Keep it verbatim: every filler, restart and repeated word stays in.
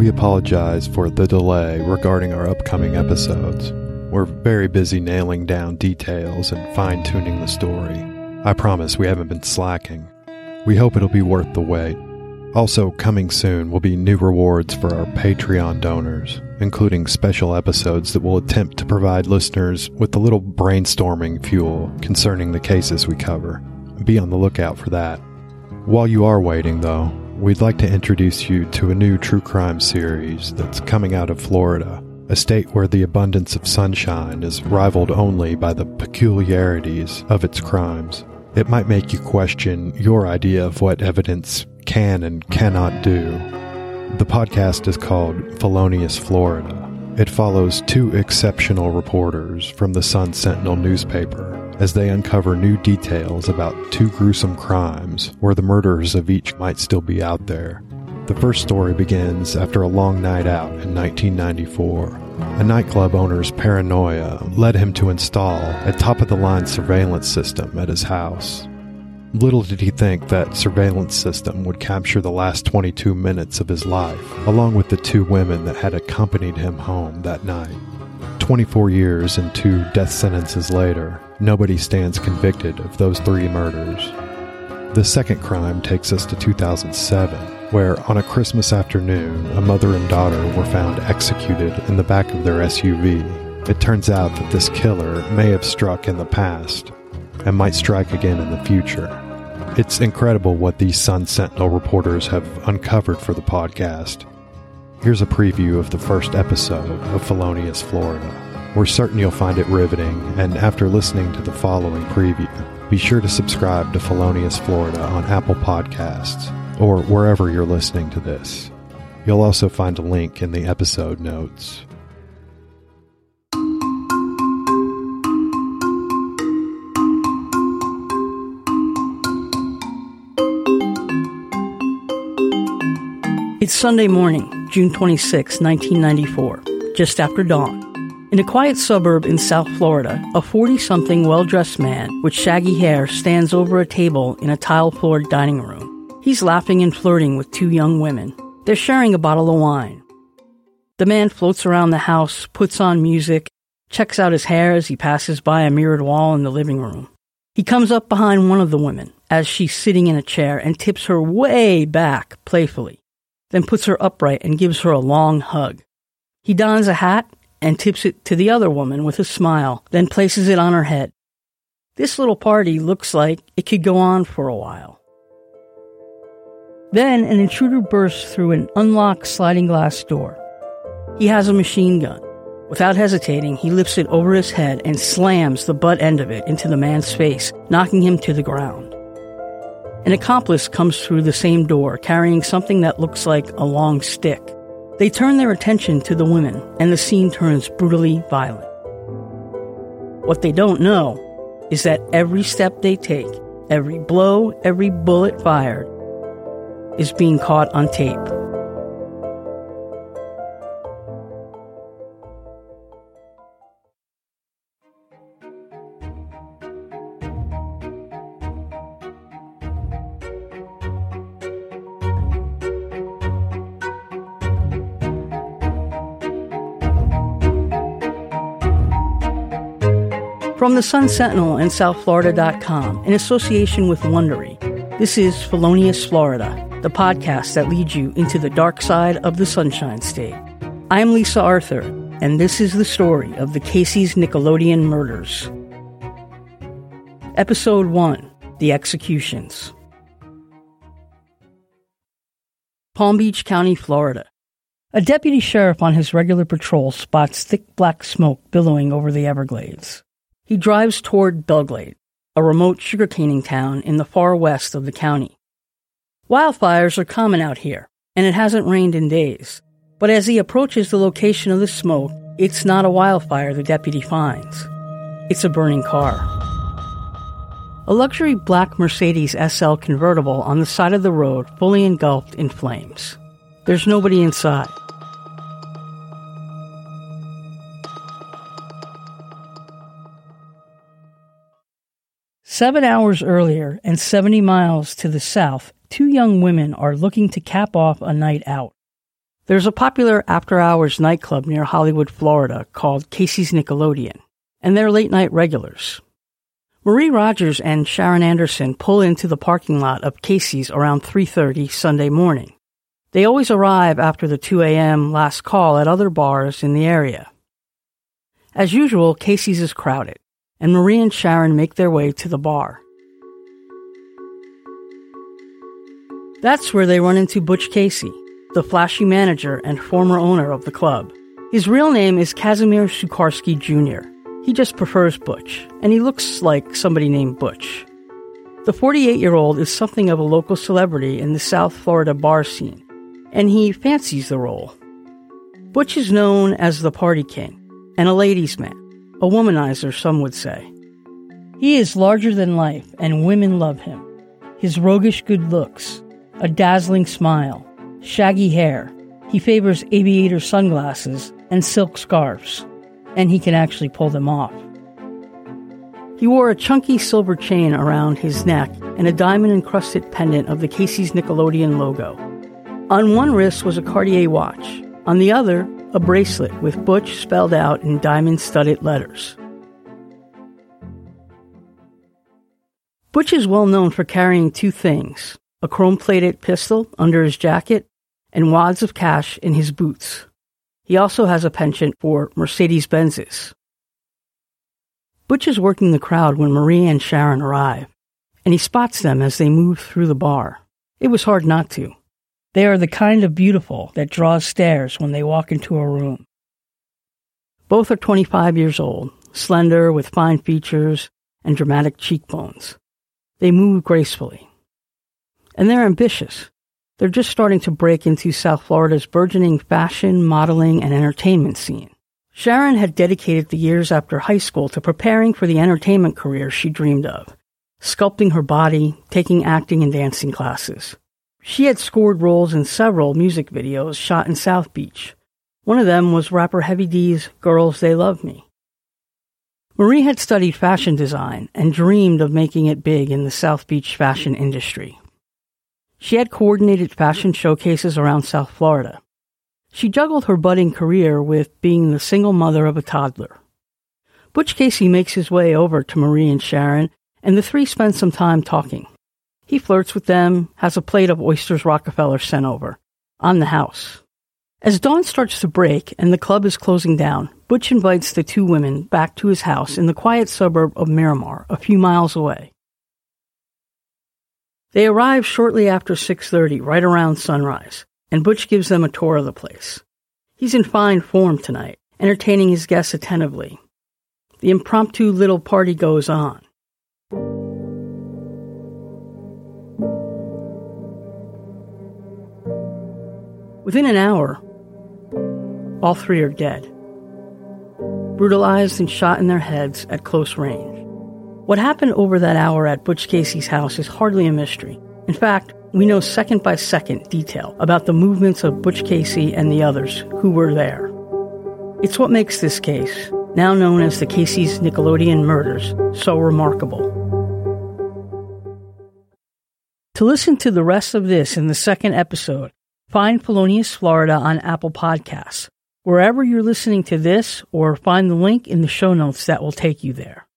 We apologize for the delay regarding our upcoming episodes. We're very busy nailing down details and fine-tuning the story. I promise we haven't been slacking. We hope it'll be worth the wait. Also, coming soon will be new rewards for our Patreon donors, including special episodes that will attempt to provide listeners with a little brainstorming fuel concerning the cases we cover. Be on the lookout for that. While you are waiting, though, we'd like to introduce you to a new true crime series that's coming out of Florida, a state where the abundance of sunshine is rivaled only by the peculiarities of its crimes. It might make you question your idea of what evidence can and cannot do. The podcast is called Felonious Florida. It follows two exceptional reporters from the Sun Sentinel newspaper as they uncover new details about two gruesome crimes where the murderers of each might still be out there. The first story begins after a long night out in nineteen ninety-four. A nightclub owner's paranoia led him to install a top-of-the-line surveillance system at his house. Little did he think that surveillance system would capture the last twenty-two minutes of his life, along with the two women that had accompanied him home that night. twenty-four years and two death sentences later, nobody stands convicted of those three murders. The second crime takes us to two thousand seven, where on a Christmas afternoon, a mother and daughter were found executed in the back of their S U V. It turns out that this killer may have struck in the past and might strike again in the future. It's incredible what these Sun Sentinel reporters have uncovered for the podcast. Here's a preview of the first episode of Felonious Florida. We're certain you'll find it riveting, and after listening to the following preview, be sure to subscribe to Felonious Florida on Apple Podcasts or wherever you're listening to this. You'll also find a link in the episode notes. It's Sunday morning, June twenty-sixth, nineteen ninety-four, just after dawn. In a quiet suburb in South Florida, a forty-something well-dressed man with shaggy hair stands over a table in a tile-floored dining room. He's laughing and flirting with two young women. They're sharing a bottle of wine. The man floats around the house, puts on music, checks out his hair as he passes by a mirrored wall in the living room. He comes up behind one of the women as she's sitting in a chair and tips her way back playfully, then puts her upright and gives her a long hug. He dons a hat and tips it to the other woman with a smile, then places it on her head. This little party looks like it could go on for a while. Then an intruder bursts through an unlocked sliding glass door. He has a machine gun. Without hesitating, he lifts it over his head and slams the butt end of it into the man's face, knocking him to the ground. An accomplice comes through the same door, carrying something that looks like a long stick. They turn their attention to the women, and the scene turns brutally violent. What they don't know is that every step they take, every blow, every bullet fired, is being caught on tape. From the Sun Sentinel and South Florida dot com, in association with Wondery, this is Felonious Florida, the podcast that leads you into the dark side of the Sunshine State. I'm Lisa Arthur, and this is the story of the Casey's Nickelodeon murders. Episode one, The Executions. Palm Beach County, Florida. A deputy sheriff on his regular patrol spots thick black smoke billowing over the Everglades. He drives toward Belglade, a remote sugarcaning town in the far west of the county. Wildfires are common out here, and it hasn't rained in days. But as he approaches the location of the smoke, it's not a wildfire the deputy finds. It's a burning car. A luxury black Mercedes S L convertible on the side of the road, fully engulfed in flames. There's nobody inside. Seven hours earlier and seventy miles to the south, two young women are looking to cap off a night out. There's a popular after-hours nightclub near Hollywood, Florida called Casey's Nickelodeon, and they're late-night regulars. Marie Rogers and Sharon Anderson pull into the parking lot of Casey's around three thirty Sunday morning. They always arrive after the two a.m. last call at other bars in the area. As usual, Casey's is crowded, and Marie and Sharon make their way to the bar. That's where they run into Butch Casey, the flashy manager and former owner of the club. His real name is Casimir Sukarski Junior He just prefers Butch, and he looks like somebody named Butch. The forty-eight-year-old is something of a local celebrity in the South Florida bar scene, and he fancies the role. Butch is known as the party king, and a ladies' man, a womanizer, some would say. He is larger than life, and women love him. His roguish good looks, a dazzling smile, shaggy hair. He favors aviator sunglasses and silk scarves, and he can actually pull them off. He wore a chunky silver chain around his neck and a diamond-encrusted pendant of the Casey's Nickelodeon logo. On one wrist was a Cartier watch, on the other, a bracelet with Butch spelled out in diamond-studded letters. Butch is well known for carrying two things, a chrome-plated pistol under his jacket and wads of cash in his boots. He also has a penchant for Mercedes-Benzes. Butch is working the crowd when Marie and Sharon arrive, and he spots them as they move through the bar. It was hard not to. They are the kind of beautiful that draws stares when they walk into a room. Both are twenty-five years old, slender with fine features and dramatic cheekbones. They move gracefully. And they're ambitious. They're just starting to break into South Florida's burgeoning fashion, modeling, and entertainment scene. Sharon had dedicated the years after high school to preparing for the entertainment career she dreamed of, sculpting her body, taking acting and dancing classes. She had scored roles in several music videos shot in South Beach. One of them was rapper Heavy D's Girls They Love Me. Marie had studied fashion design and dreamed of making it big in the South Beach fashion industry. She had coordinated fashion showcases around South Florida. She juggled her budding career with being the single mother of a toddler. Butch Casey makes his way over to Marie and Sharon, and the three spend some time talking. He flirts with them, has a plate of oysters Rockefeller sent over, on the house. As dawn starts to break and the club is closing down, Butch invites the two women back to his house in the quiet suburb of Miramar, a few miles away. They arrive shortly after six thirty, right around sunrise, and Butch gives them a tour of the place. He's in fine form tonight, entertaining his guests attentively. The impromptu little party goes on. Within an hour, all three are dead, brutalized and shot in their heads at close range. What happened over that hour at Butch Casey's house is hardly a mystery. In fact, we know second-by-second detail about the movements of Butch Casey and the others who were there. It's what makes this case, now known as the Casey's Nickelodeon murders, so remarkable. To listen to the rest of this in the second episode, find Felonious Florida on Apple Podcasts, wherever you're listening to this, or find the link in the show notes that will take you there.